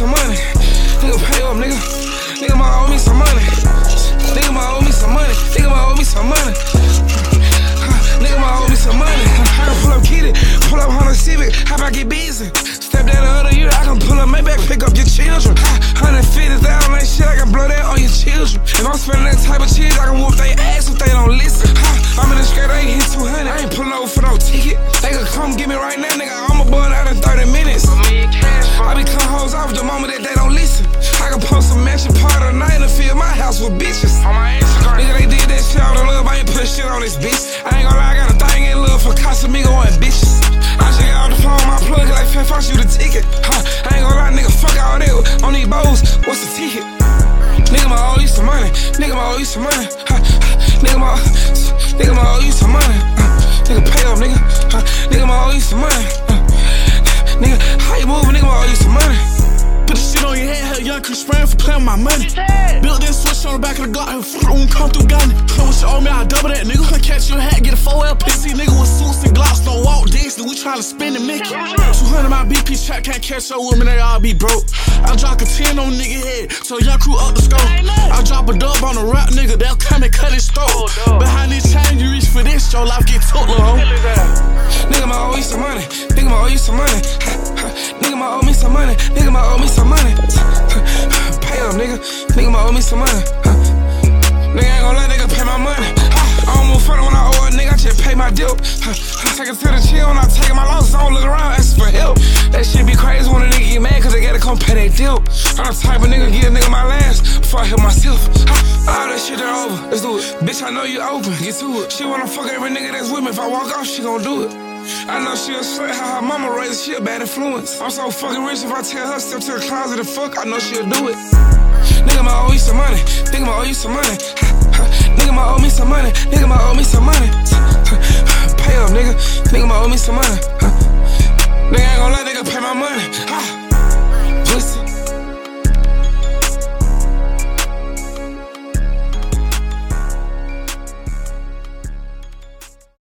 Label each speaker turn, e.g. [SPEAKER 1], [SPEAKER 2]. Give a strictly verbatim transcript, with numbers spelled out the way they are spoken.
[SPEAKER 1] some money. Nigga pay up, nigga. Nigga might owe me some money. Nigga might owe me some money. Nigga might owe me some money. Nigga might owe me some money. I can pull up Kitty, pull up Honda Civic. How about get busy? Step down the other year, I can pull up Maybach, pick up your children. one hundred fifty thousand, that shit, I can blow that on your children. If I'm spending that type of cheese, I can whoop they ass if they don't listen. I'm in the straight, I ain't hit two hundred. I ain't pulling over for no ticket. They could come get me right now, nigga. I'm a bun out in thirty minutes. I be cutting hoes off the moment that they don't listen. I can post a mansion part of the night and fill my house with bitches. On my Instagram, nigga, they did that shit out of love. I ain't put shit on this bitch. I ain't gonna lie, I got a thing in love for Casamigo and bitches. I just got off the phone, my plug like Fat Fox, you the ticket. Huh, I ain't gonna lie, nigga, fuck all that. On these bows, what's the ticket? Nigga, my owe you some money. Nigga, my owe you some money. Huh, nigga, my, nigga, my owe you some money. Uh, nigga, pay up, nigga. Huh, nigga, my owe you some money. Uh, nigga, how you moving? Nigga, my owe you some money.
[SPEAKER 2] Put the shit on your head, had young Chris spraying for playing with my money. Built this switch on the back of the Glock, and come through gun. Play what you owe me, I double that, nigga. Catch your hat, get a four L P C, nigga with suits and glocks, don't walk Disney. We tryna spin and make it. two hundred my B P track, can't catch up with me, they all be broke. I drop a ten on nigga head, so young crew up the scope. I drop a dub on a rap nigga, they'll come and cut his throat. Behind this chain, you reach for this, your life get took, lil' ho.
[SPEAKER 1] Nigga, my owe you some money. Nigga, my owe you some money. Nigga, my owe me some money. Nigga, my owe me some money. Pay up, nigga. Nigga, my owe me some money. Nigga ain't gon' let nigga pay my money. I don't move funny when I owe a nigga, I just pay my dip. I take it to the chill when I take my losses, I don't look around, ask for help. That shit be crazy when a nigga get mad cause they gotta come pay their dip. I'm the type of nigga give a nigga my last before I help myself. All that shit are over, let's do it. Bitch, I know you open, get to it. She wanna fuck every nigga that's with me, if I walk off, she gon' do it. I know she a slut, how her mama raised her, she a bad influence. I'm so fucking rich, if I tell her step to the closet and fuck, I know she'll do it. Nigga, my owe you some money. Nigga, my owe you some money. Nigga, my owe me some money. Nigga, my owe me some money. Pay up, nigga. Nigga, my owe me some money. Nigga ain't gon' let nigga pay my money.